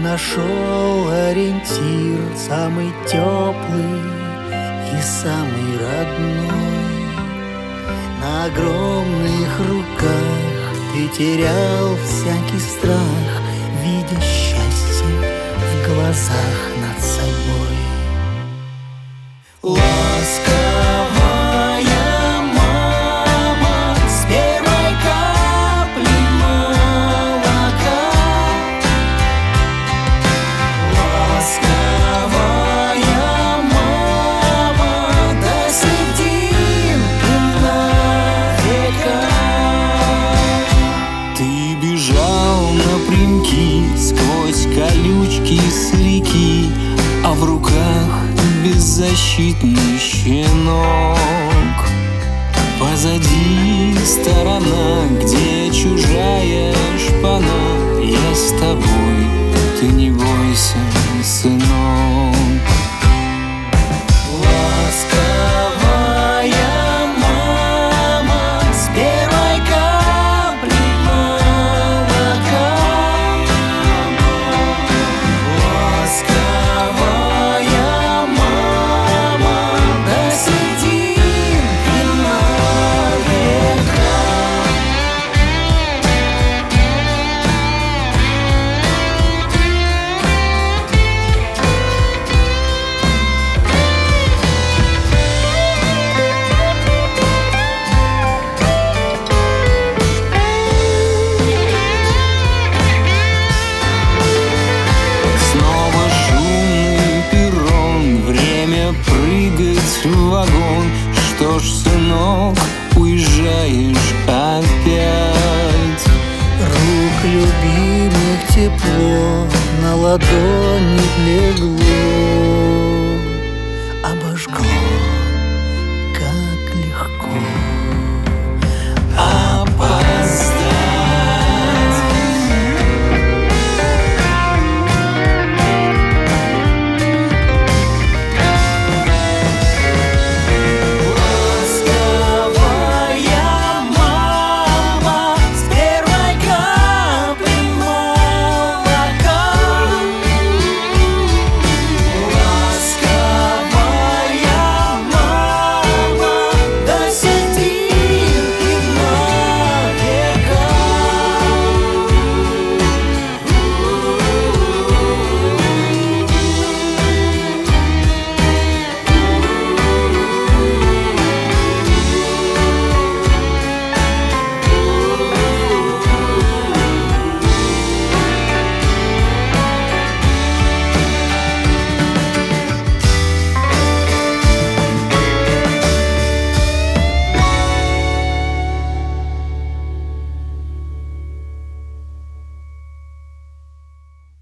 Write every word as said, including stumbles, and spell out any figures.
нашел ориентир, самый теплый и самый родной. На огромных руках ты терял всякий страх, видя счастье в глазах над собой. Ласковая мама с первой капли молока, ласковая мама до седин на века. Ты бежал напрямки сквозь колючки с реки, а в руках беззащитный щенок. Позади сторона, где чужая шпана. Я с тобой, ты не бойся, сынок. Ласковая мама с первой капли молока, ласковая мама до седин и на века. Снова шумный перрон, время прыгать в вагон. Что ж, сынок, уезжаешь опять. Рук любимых тепло на ладони легло.